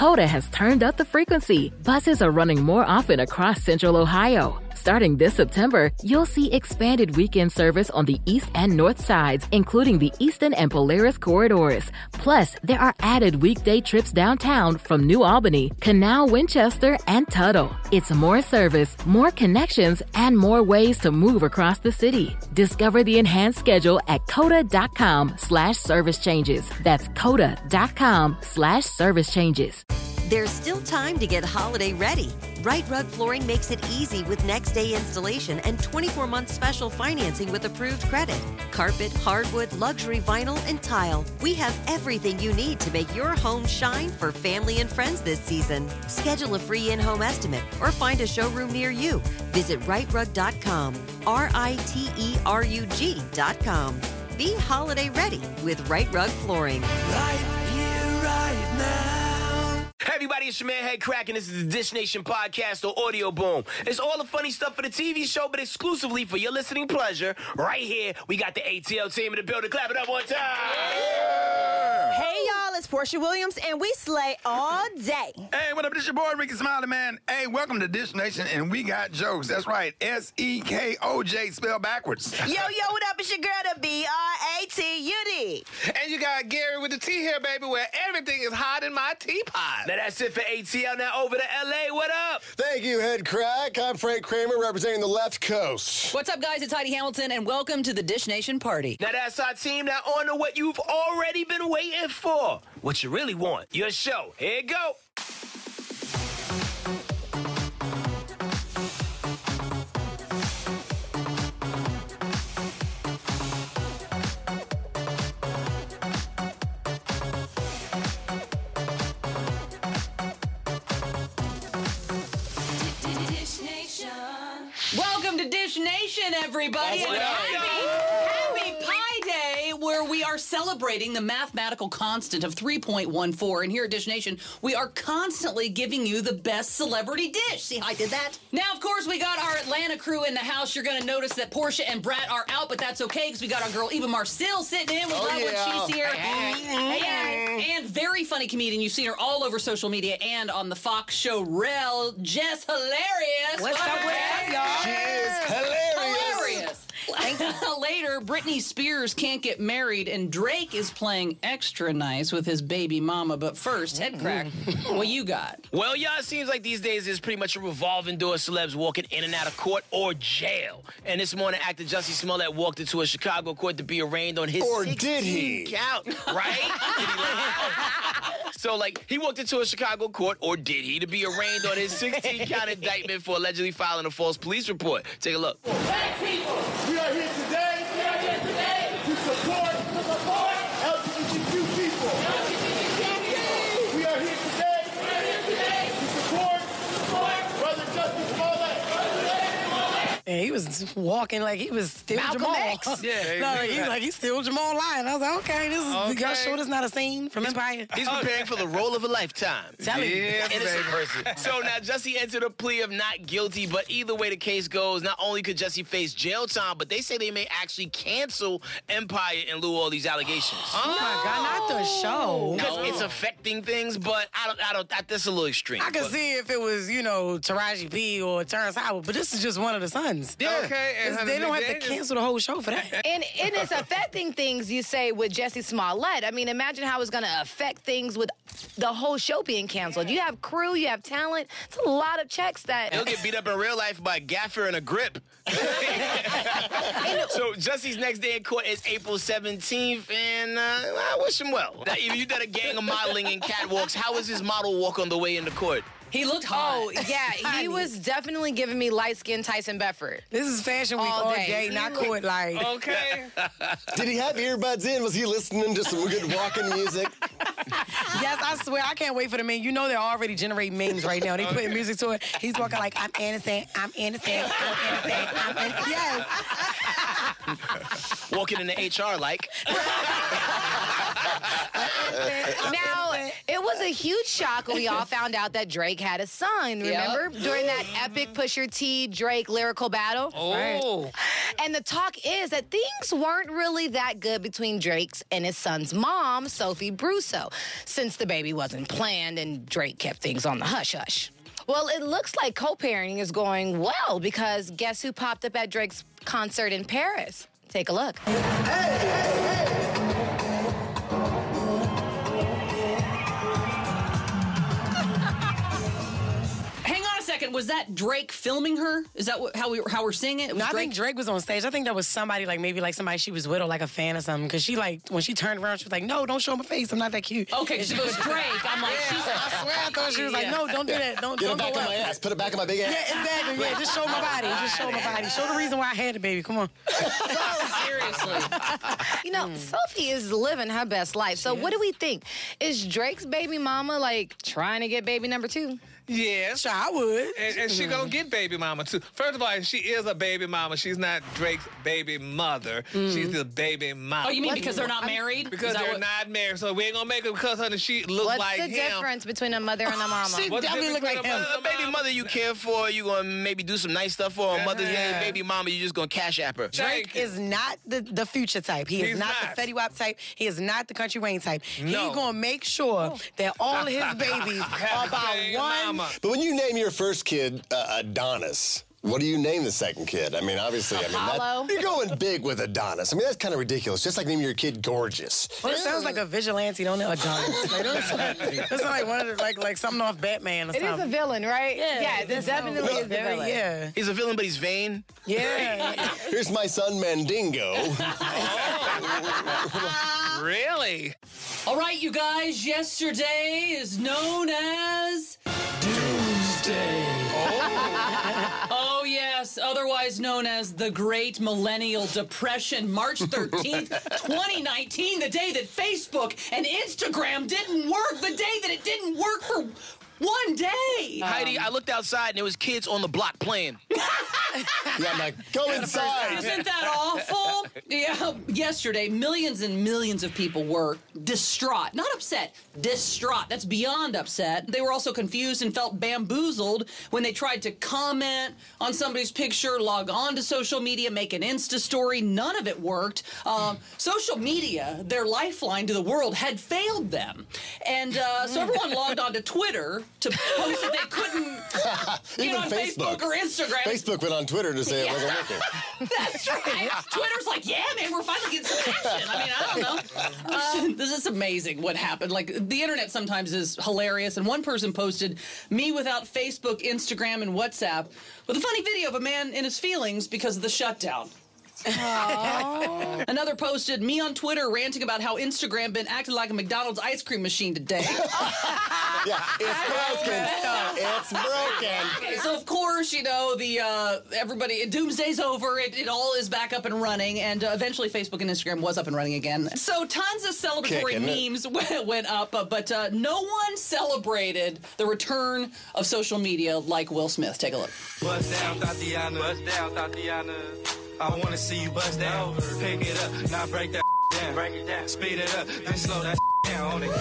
Coda has turned up the frequency. Buses are running more often across Central Ohio. Starting this September, you'll see expanded weekend service on the east and north sides, including the Eastern and Polaris corridors. Plus, there are added weekday trips downtown from New Albany, Canal, Winchester, and Tuttle. It's more service, more connections, and more ways to move across the city. Discover the enhanced schedule at coda.com/service changes. That's coda.com/service changes. There's still time to get holiday ready. Right Rug Flooring makes it easy with next day installation and 24-month special financing with approved credit. Carpet, hardwood, luxury vinyl, and tile. We have everything you need to make your home shine for family and friends this season. Schedule a free in-home estimate or find a showroom near you. Visit rightrug.com, RITERUG.com. Be holiday ready with Right Rug Flooring. Right here, right now. Hey everybody, it's your man Head Crack, and this is the Dish Nation podcast or Audio Boom. It's all the funny stuff for the TV show, but exclusively for your listening pleasure. Right here, we got the ATL team in the building. Clap it up one time. Yeah. Hey y'all, it's Portia Williams, and we slay all day. Hey, what up? This your boy Ricky Smiley, man. Hey, welcome to Dish Nation, and we got jokes. That's right, SEKOJ spelled backwards. Yo, what up? It's your girl, the BRATUD. And you got Gary with the tea here, baby, where everything is hot in my teapot. Now that's it for ATL. Now over to LA. What up? Thank you, Head Crack. I'm Frank Kramer, representing the left coast. What's up, guys? It's Heidi Hamilton, and welcome to the Dish Nation party. Now that's our team. Now on to what you've already been waiting for. What you really want. Your show. Here you go. Welcome to Dish Nation, everybody. And happy Pi Day, where we are celebrating the mathematical constant of 3.14. And here at Dish Nation, we are constantly giving you the best celebrity dish. See how I did that? Now, of course, we got our Atlanta crew in the house. You're going to notice that Portia and Brat are out, but that's okay because we got our girl Eva Marcille sitting in. We love when she's here. And very funny comedian. You've seen her all over social media and on the Fox show Rel. Jess Hilarious. What's up, y'all? She is hilarious. Later, Britney Spears can't get married, and Drake is playing extra nice with his baby mama. But first, Head Crack, what you got? Well, y'all, it seems like these days there's pretty much a revolving door of celebs walking in and out of court or jail. And this morning, actor Jussie Smollett walked into a Chicago court to be arraigned on his 16 count, right? Did he lie? So, he walked into a Chicago court, or did he, to be arraigned on his 16-count indictment for allegedly filing a false police report. Take a look. Black people, we are here today to support LGBTQ people. We are here today to support Brother Jussie Smollett. And he was walking like he was still Malcolm Jamal. X. Yeah, he's still Jamal Lyon. I was like, okay, y'all sure this not a scene from Empire? He's preparing for the role of a lifetime. Innocent person. So now Jussie entered a plea of not guilty, but either way the case goes, not only could Jussie face jail time, but they say they may actually cancel Empire in lieu of all these allegations. Oh my God, not the show. Because it's affecting things, but I don't, that's a little extreme. I could see if it was, Taraji P or Terrence Howard, but this is just one of the sons. Yeah. Okay. And They don't have to cancel the whole show for that. And it's affecting things, you say, with Jussie Smollett. I mean, imagine how it's going to affect things with the whole show being canceled. You have crew, you have talent. It's a lot of checks that... He'll get beat up in real life by a gaffer and a grip. So Jussie's next day in court is April 17th, and I wish him well. Now, you did a gang of modeling and catwalks. How was his model walk on the way into court? He looked hot. Oh, yeah, he was definitely giving me light-skinned Tyson Bedford. This is Fashion Week all day, not court like. Okay. Did he have earbuds in? Was he listening to some good walking music? Yes, I swear, I can't wait for the meme. You know they're already generating memes right now. They putting music to it. He's walking like, I'm innocent, I'm innocent, I'm innocent, I'm innocent. Yes. Walking in the HR like. Now, it was a huge shock when we all found out that Drake had a son. Remember? During that epic Pusha T, Drake lyrical battle? Oh. And the talk is that things weren't really that good between Drake's and his son's mom, Sophie Brusso, since the baby wasn't planned and Drake kept things on the hush-hush. Well, it looks like co-parenting is going well because guess who popped up at Drake's concert in Paris? Take a look. Was that Drake filming her? Is that how we're seeing it? No, I think Drake was on stage. I think that was somebody, like maybe like somebody she was with or like a fan or something. Because she like, when she turned around, she was like, no, don't show my face. I'm not that cute. Okay, she goes, Drake. I'm like, I swear I thought she was like, no, don't do that. Don't Get go it back on my ass. Put it back on my big ass. Yeah, exactly. Yeah, just show my body. Just show my body. Show the reason why I had the baby. Come on. Seriously. You know, Sophie is living her best life. So what do we think? Is Drake's baby mama like trying to get baby number 2? Yes. Sure, I would. And she gonna get baby mama, too. First of all, she is a baby mama. She's not Drake's baby mother. She's the baby mama. Oh, you mean because they're not married? Because they're not married. So we ain't gonna make it because her she looks like him. What's the difference between a mother and a mama? She definitely look like him. A baby mother you care for, you gonna maybe do some nice stuff for her. Mother's Day, baby mama, you just gonna cash app her. Drake is not the Future type. He is not the Fetty Wap type. He is not the Country Wayne type. No. He's gonna make sure that all his babies are about one. But when you name your first kid Adonis, what do you name the second kid? I mean, obviously, Apollo. you're going big with Adonis. I mean, that's kind of ridiculous. Just like naming your kid Gorgeous. Well, it sounds like a vigilante, don't it? Adonis. Like, it's like one of the, like something off Batman or It something. is a villain, right? Yeah, it definitely is a villain. Yeah. He's a villain, but he's vain. Yeah. Here's my son Mandingo. Really? All right, you guys, yesterday is known as Doomsday. Oh, yes, otherwise known as the Great Millennial Depression, March 13th, 2019, the day that Facebook and Instagram didn't work, the day that it didn't work for one day. Heidi, I looked outside and there was kids on the block playing. Yeah, I'm like, go inside. Isn't that awful? Yeah, yesterday, millions and millions of people were distraught. Not upset, distraught. That's beyond upset. They were also confused and felt bamboozled when they tried to comment on somebody's picture, log on to social media, make an Insta story. None of it worked. Social media, their lifeline to the world, had failed them. And so everyone logged on to Twitter to post that they couldn't get on Facebook or Instagram. Facebook went on Twitter to say it wasn't working. That's right. Twitter's like, yeah, man, we're finally getting some action. I mean, I don't know. This is amazing what happened. Like, the internet sometimes is hilarious. And one person posted me without Facebook, Instagram, and WhatsApp with a funny video of a man in his feelings because of the shutdown. Another posted me on Twitter ranting about how Instagram been acting like a McDonald's ice cream machine today. Yeah, it's broken. It's broken. So of course, you know, everybody, Doomsday's over. It all is back up and running, and eventually Facebook and Instagram was up and running again. So tons of celebratory memes went up, but no one celebrated the return of social media like Will Smith. Take a look. Bust down, Tatiana. Bust down, Tatiana. I wanna see you bust down. Pick it up, now break that down. Break it down. Speed it up, then slow that down on it.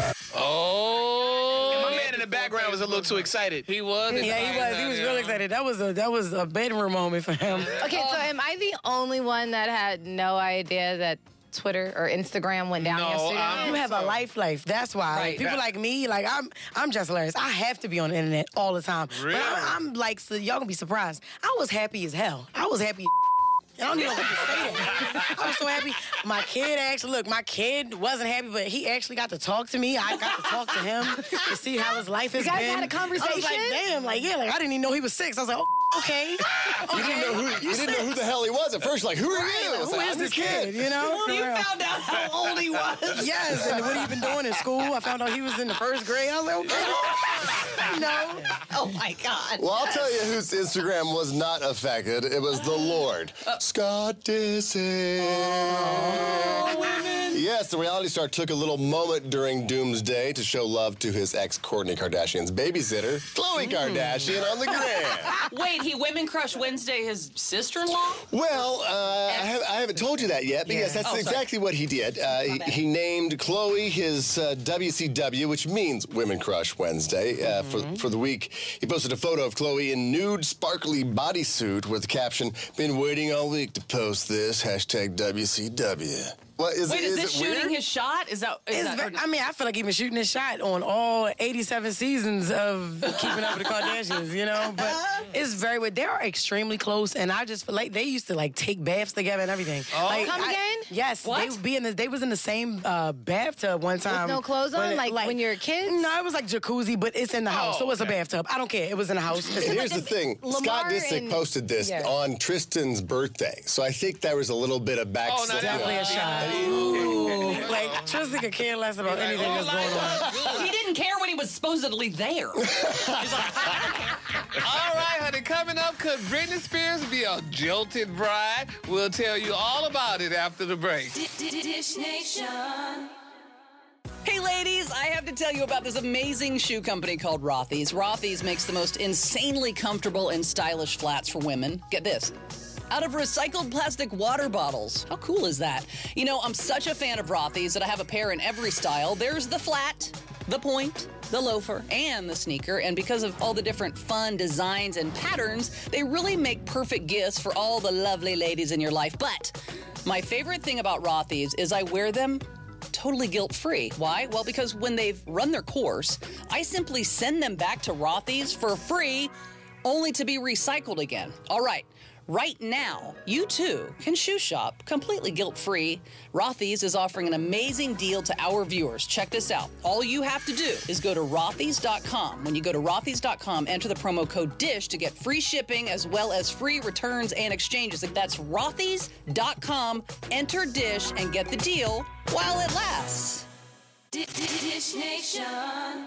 Oh. And my man in the background was a little too excited. He was. Yeah, he was. He was really excited. That was a bedroom moment for him. Okay, so am I the only one that had no idea that Twitter or Instagram went down yesterday? You have a life. That's why. Right. Like, people like me, like I'm just hilarious. I have to be on the internet all the time. Really? But I'm like, so y'all gonna be surprised. I was happy as hell. I was happy. I don't even know what to say that. I was so happy. My kid wasn't happy, but he actually got to talk to me. I got to talk to him to see how his life has been. You guys had a conversation? I was like, damn, I didn't even know he was 6. I was like, oh, okay. You didn't know who the hell he was at first. Like, who are you? Who is this kid? You know? You found out how old he was. Yes, and what he been doing in school. I found out he was in the 1st grade. I was like, okay. No. Oh my God. Well, I'll tell you whose Instagram was not affected. It was the Lord. Scott Disick. Yes, the reality star took a little moment during Doomsday to show love to his ex Kourtney Kardashian's babysitter, Khloe Kardashian, on the gram. Wait, he Women Crush Wednesday his sister-in-law? Well, I haven't told you that yet, but yes, that's exactly what he did. He named Khloe his WCW, which means Women Crush Wednesday, for the week. He posted a photo of Khloe in nude, sparkly bodysuit with the caption, "Been waiting all week to post this, hashtag WCW." What, is this shooting his shot? I mean, I feel like he's been shooting his shot on all 87 seasons of Keeping Up with the Kardashians, you know? But it's very weird. They are extremely close, and I just feel like they used to, like, take baths together and everything. Oh. Like, Come again? Yes. What? They would be they was in the same bathtub one time. With no clothes on? Like when you're kids? No, it was like jacuzzi, but it's in the house, so it's a bathtub. I don't care. It was in the house. Here's the thing. Scott Disick posted this on Tristan's birthday, so I think there was a little bit of back. Oh, no, definitely a shot. Ooh. Like, Tristan could care less about anything that's going on. He didn't care when he was supposedly there. He's like, I don't care. All right, honey, coming up, could Britney Spears be a jilted bride? We'll tell you all about it after the break. Dish Nation. Hey ladies, I have to tell you about this amazing shoe company called Rothy's. Rothy's makes the most insanely comfortable and stylish flats for women. Get this. Out of recycled plastic water bottles. How cool is that? You know, I'm such a fan of Rothy's that I have a pair in every style. There's the flat, the point, the loafer, and the sneaker. And because of all the different fun designs and patterns, they really make perfect gifts for all the lovely ladies in your life. But my favorite thing about Rothy's is I wear them totally guilt-free. Why? Well, because when they've run their course, I simply send them back to Rothy's for free, only to be recycled again. All right. Right now, you too can shoe shop completely guilt-free. Rothy's is offering an amazing deal to our viewers. Check this out. All you have to do is go to Rothys.com. When you go to Rothys.com, enter the promo code DISH to get free shipping as well as free returns and exchanges. That's Rothys.com. Enter DISH and get the deal while it lasts. Dish Nation.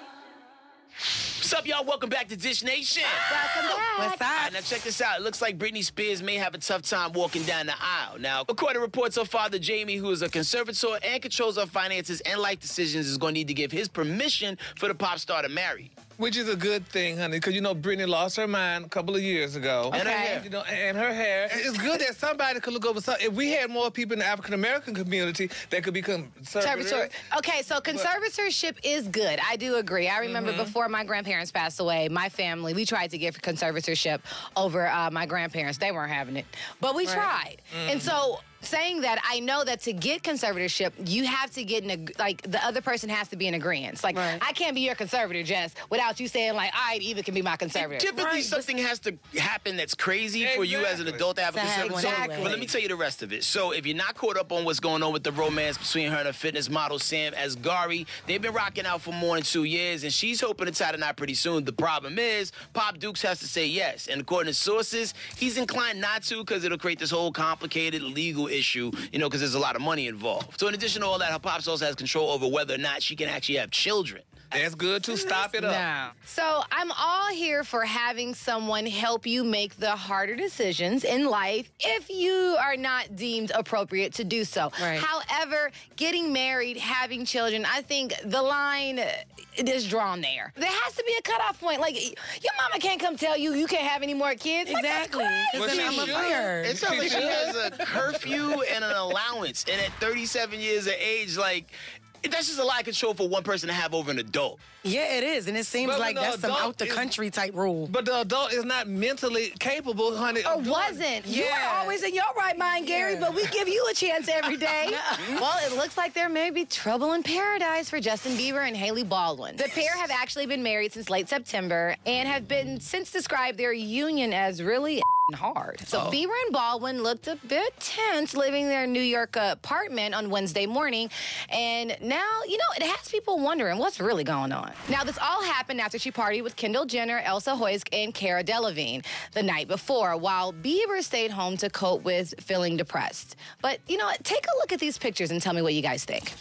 What's up, y'all? Welcome back to Dish Nation. Welcome back. What's up? All right, now check this out. It looks like Britney Spears may have a tough time walking down the aisle. Now, according to reports, her father, Jamie, who is a conservator and controls her finances and life decisions, is going to need to give his permission for the pop star to marry. Which is a good thing, honey, because, you know, Britney lost her mind a couple of years ago. And her hair. You know, and her hair. It's good that somebody could look over something. If we had more people in the African-American community that could be conservative. Okay, so conservatorship is good. I do agree. I remember before my grandparents passed away, my family, we tried to get conservatorship over my grandparents. They weren't having it. But we tried. And so saying that, I know that to get conservatorship, you have to get the other person has to be in agreement. Like, I can't be your conservator, Jess, without you saying, like, all right, Eva can be my conservator. Typically, something has to happen that's crazy for you as an adult to have a conservator. Exactly. But let me tell you the rest of it. So if you're not caught up on what's going on with the romance between her and her fitness model, Sam Asghari, they've been rocking out for more than 2 years, and she's hoping to tie the knot pretty soon. The problem is, Pop Dukes has to say yes. And according to sources, he's inclined not to because it'll create this whole complicated legal issue, you know, because there's a lot of money involved. So in addition to all that, her pops also has control over whether or not she can actually have children. That's good to stop it up. No. So I'm all here for having someone help you make the harder decisions in life if you are not deemed appropriate to do so. Right. However, getting married, having children, I think the line is drawn there. There has to be a cutoff point. Like, your mama can't come tell you you can't have any more kids. Exactly. Well, she I'm a should. fire. It sounds like she has a curfew and an allowance. And at 37 years of age, like, that's just a lot of control for one person to have over an adult. Yeah, it is. And it seems like that's some out-the-country type rule. But the adult is not mentally capable, honey. Or wasn't. You were always in your right mind, Gary, but we give you a chance every day. Well, it looks like there may be trouble in paradise for Justin Bieber and Hailey Baldwin. The pair have actually been married since late September and have been since described their union as really hard. So Bieber and Baldwin looked a bit tense living in their New York apartment on Wednesday morning. And now, you know, it has people wondering what's really going on. Now, this all happened after she partied with Kendall Jenner, Elsa Hoysk, and Cara Delevingne the night before, while Bieber stayed home to cope with feeling depressed. But, you know what? Take a look at these pictures and tell me what you guys think.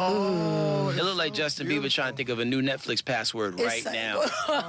Oh, it looked like Justin Bieber trying to think of a new Netflix password right now.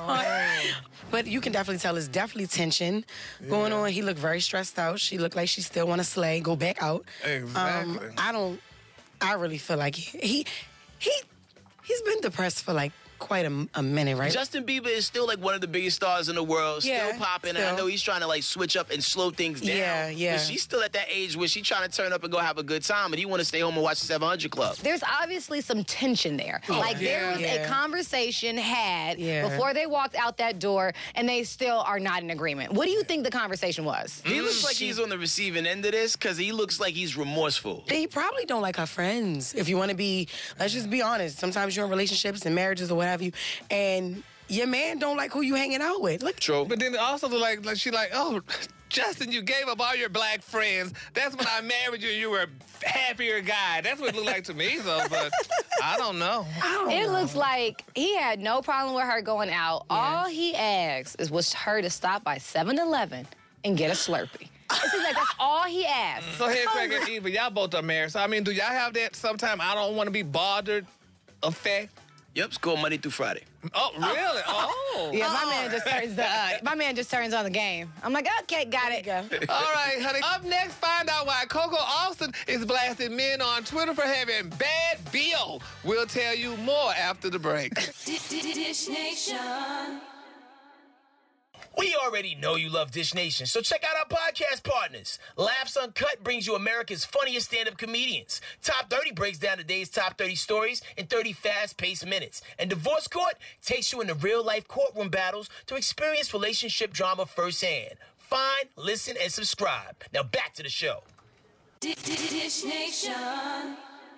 But you can definitely tell it's definitely tension going on. He looked very stressed out. She looked like she still want to slay, go back out. Exactly. I really feel like he's been depressed for like quite a minute, right? Justin Bieber is still like one of the biggest stars in the world, still popping. And I know he's trying to like switch up and slow things down. Yeah. But she's still at that age where she's trying to turn up and go have a good time, and he want to stay home and watch the 700 Club. There's obviously some tension there. There was a conversation had before they walked out that door, and they still are not in agreement. What do you think the conversation was? He looks like he's on the receiving end of this because he looks like he's remorseful. They probably don't like her friends. If you want to be, let's just be honest. Sometimes you're in relationships and marriages or what have you, and your man don't like who you hanging out with. Look, true. But then also like she like, oh, Justin, you gave up all your black friends. That's when I married you. You were a happier guy. That's what it looked like to me, though. But I don't know. It looks like he had no problem with her going out. Yeah. All he asked was her to stop by 7-Eleven and get a Slurpee. It seems like that's all he asked. So here, Craig and Eva, y'all both are married. So I mean, do y'all have that sometime I don't want to be bothered effect? Yep, it's called Monday through Friday. Oh, really? Oh. Yeah, my man just turns on the game. I'm like, okay, got it. All right, honey. Up next, find out why Coco Austin is blasting men on Twitter for having bad BO. We'll tell you more after the break. Dish Nation. We already know you love Dish Nation, so check out our podcast partners. Laughs Uncut brings you America's funniest stand-up comedians. Top 30 breaks down the day's top 30 stories in 30 fast-paced minutes. And Divorce Court takes you into real-life courtroom battles to experience relationship drama firsthand. Find, listen, and subscribe. Now back to the show. Dish Nation.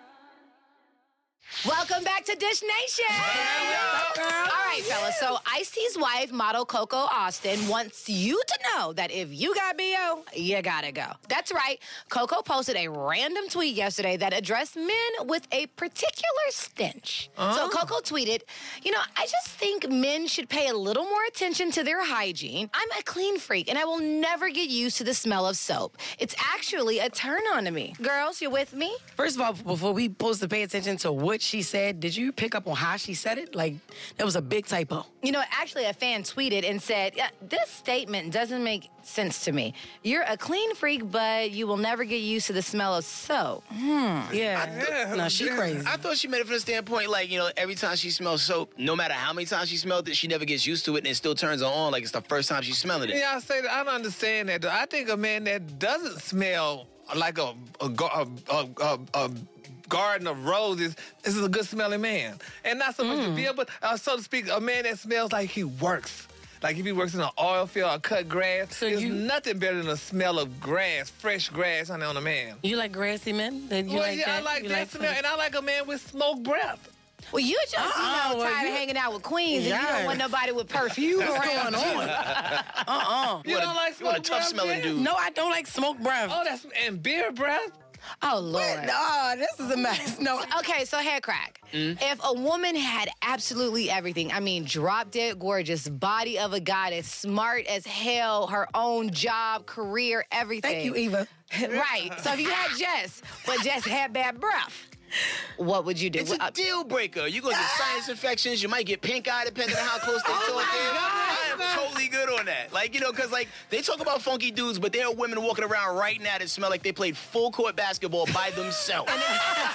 Welcome back to Dish Nation. All right, fellas. So Ice-T's wife, model Coco Austin, wants you to know that if you got BO, you gotta go. That's right. Coco posted a random tweet yesterday that addressed men with a particular stench. So Coco tweeted, I just think men should pay a little more attention to their hygiene. I'm a clean freak, and I will never get used to the smell of soap. It's actually a turn-on to me. Girls, you with me? First of all, before we supposed to pay attention to what she said, did you pick up on how she said it? Like, that was a big typo. Actually, a fan tweeted and said, this statement doesn't make sense to me. You're a clean freak, but you will never get used to the smell of soap. No, she crazy. I thought she meant it from the standpoint, like, every time she smells soap, no matter how many times she smelled it, she never gets used to it, and it still turns her on like it's the first time she's smelling it. Yeah, I say that. I don't understand that, though. I think a man that doesn't smell like a garden of roses, this is a good smelling man. And not so much the beer, but so to speak, a man that smells like he works. Like if he works in an oil field or cut grass, there's nothing better than the smell of grass, fresh grass on a man. You like grassy men? I like that smell, and I like a man with smoke breath. Well, you just, tired of hanging out with queens, and you don't want nobody with perfume around you. You don't like smoke breath? You want a tough-smelling dude. No, I don't like smoke breath. Oh, and beer breath? Oh, Lord. No, this is a mess. No. Okay, so head crack. If a woman had absolutely everything, I mean, drop-dead gorgeous, body of a goddess, smart as hell, her own job, career, everything. Thank you, Eva. Right. So if you had Jess, but Jess had bad breath, what would you do? It's a deal breaker. You're going to get sinus infections. You might get pink eye depending on how close they talk. I am totally good on that. Like, because they talk about funky dudes, but there are women walking around right now that smell like they played full court basketball by themselves. All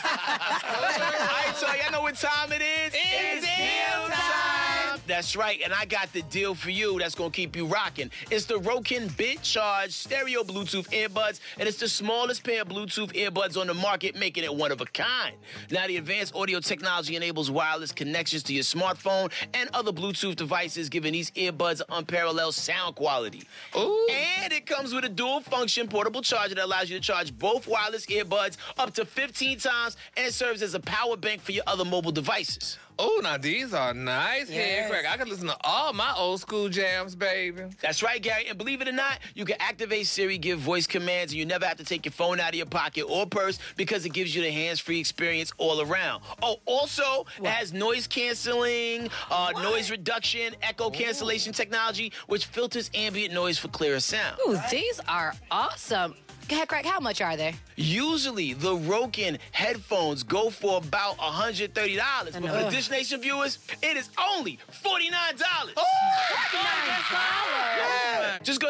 right, so y'all know what time it is? It's deal time. That's right, and I got the deal for you that's going to keep you rocking. It's the Rokin Bit Charge Stereo Bluetooth Earbuds, and it's the smallest pair of Bluetooth earbuds on the market, making it one of a kind. Now, the advanced audio technology enables wireless connections to your smartphone and other Bluetooth devices, giving these earbuds unparalleled sound quality. Ooh. And it comes with a dual-function portable charger that allows you to charge both wireless earbuds up to 15 times and serves as a power bank for your other mobile devices. Oh, now these are nice. Head crack. I can listen to all my old school jams, baby. That's right, Gary. And believe it or not, you can activate Siri, give voice commands, and you never have to take your phone out of your pocket or purse because it gives you the hands-free experience all around. Oh, also, it has noise canceling, noise reduction, echo cancellation technology, which filters ambient noise for clearer sound. Ooh, these are awesome. Head crack, how much are they? Usually, the Rokin headphones go for about $130. But for the Dish Nation viewers, it is only $49. $49? Just go to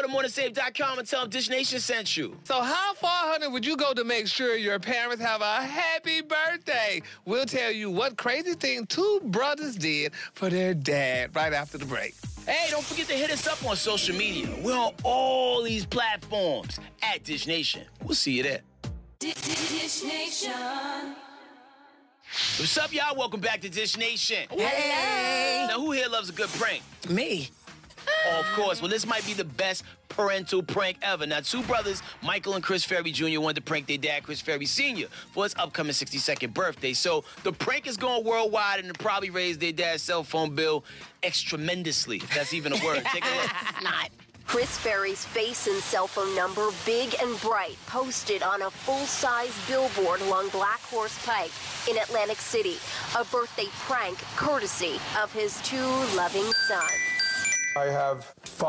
morningsave.com and tell them Dish Nation sent you. So how far, honey, would you go to make sure your parents have a happy birthday? We'll tell you what crazy thing two brothers did for their dad right after the break. Hey, don't forget to hit us up on social media. We're on all these platforms at Dish Nation. We'll see you there. Dish Nation. What's up, y'all? Welcome back to Dish Nation. Hey. Now, who here loves a good prank? Me. Oh, of course. Well, this might be the best parental prank ever. Now, two brothers, Michael and Chris Ferry Jr., wanted to prank their dad, Chris Ferry Sr., for his upcoming 62nd birthday. So the prank is going worldwide, and it'll probably raise their dad's cell phone bill extremendously, if that's even a word. Take a look. It's not. Chris Ferry's face and cell phone number, big and bright, posted on a full-size billboard along Black Horse Pike in Atlantic City. A birthday prank courtesy of his two loving sons. I have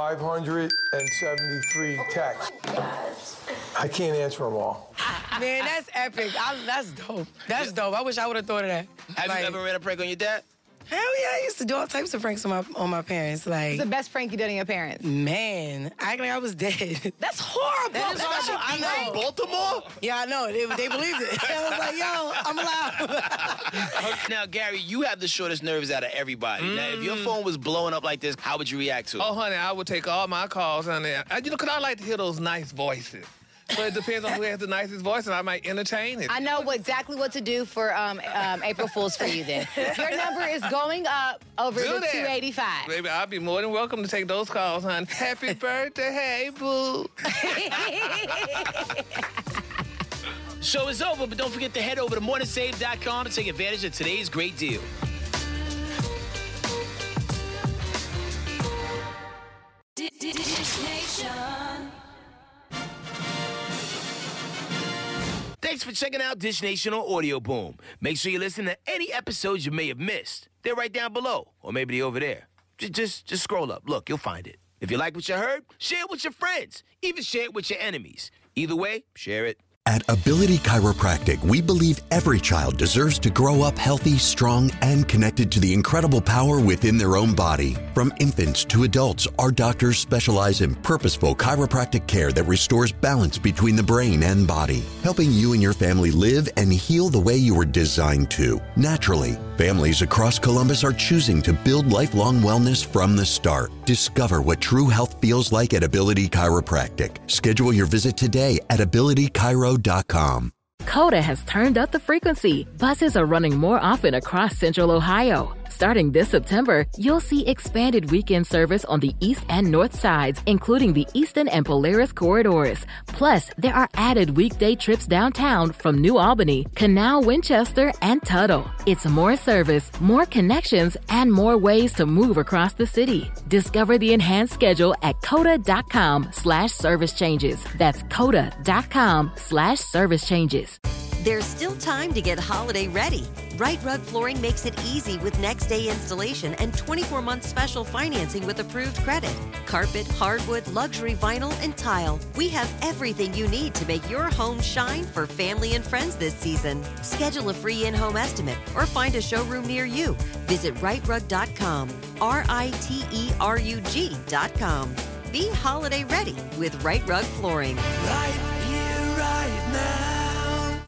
573 texts. I can't answer them all. Man, that's epic. That's dope. That's dope. I wish I would have thought of that. Have you ever ran a prank on your dad? Hell yeah, I used to do all types of pranks on my parents. Like, What's the best prank you done on your parents? man, I act like I was dead. That's horrible. That is horrible. I know. Baltimore? Yeah, I know. They believed it. I was like, yo, I'm alive. Now, Gary, you have the shortest nerves out of everybody. Now, if your phone was blowing up like this, how would you react to it? Oh, honey, I would take all my calls, honey. Because I like to hear those nice voices. So it depends on who has the nicest voice, and I might entertain it. I know exactly what to do for April Fool's for you then. Your number is going up over Do to that. 285. Baby, I'll be more than welcome to take those calls, hon. Happy birthday, hey, boo. Show is over, but don't forget to head over to morningsave.com to take advantage of today's great deal. Dish Nation. Thanks for checking out Dish Nation on Audio Boom. Make sure you listen to any episodes you may have missed. They're right down below, or maybe they're over there. Just scroll up. Look, you'll find it. If you like what you heard, share it with your friends. Even share it with your enemies. Either way, share it. At Ability Chiropractic, we believe every child deserves to grow up healthy, strong, and connected to the incredible power within their own body. From infants to adults, our doctors specialize in purposeful chiropractic care that restores balance between the brain and body, helping you and your family live and heal the way you were designed to, naturally. Families across Columbus are choosing to build lifelong wellness from the start. Discover what true health feels like at Ability Chiropractic. Schedule your visit today at abilitychiro.com. Coda has turned up the frequency. Buses are running more often across Central Ohio. Starting this September, you'll see expanded weekend service on the east and north sides, including the Eastern and Polaris corridors. Plus, there are added weekday trips downtown from New Albany, Canal, Winchester, and Tuttle. It's more service, more connections, and more ways to move across the city. Discover the enhanced schedule at coda.com/service changes. That's coda.com/service changes. There's still time to get holiday ready. Right Rug Flooring makes it easy with next-day installation and 24-month special financing with approved credit. Carpet, hardwood, luxury vinyl, and tile. We have everything you need to make your home shine for family and friends this season. Schedule a free in-home estimate or find a showroom near you. Visit rightrug.com, RITERUG.com. Be holiday ready with Right Rug Flooring. Right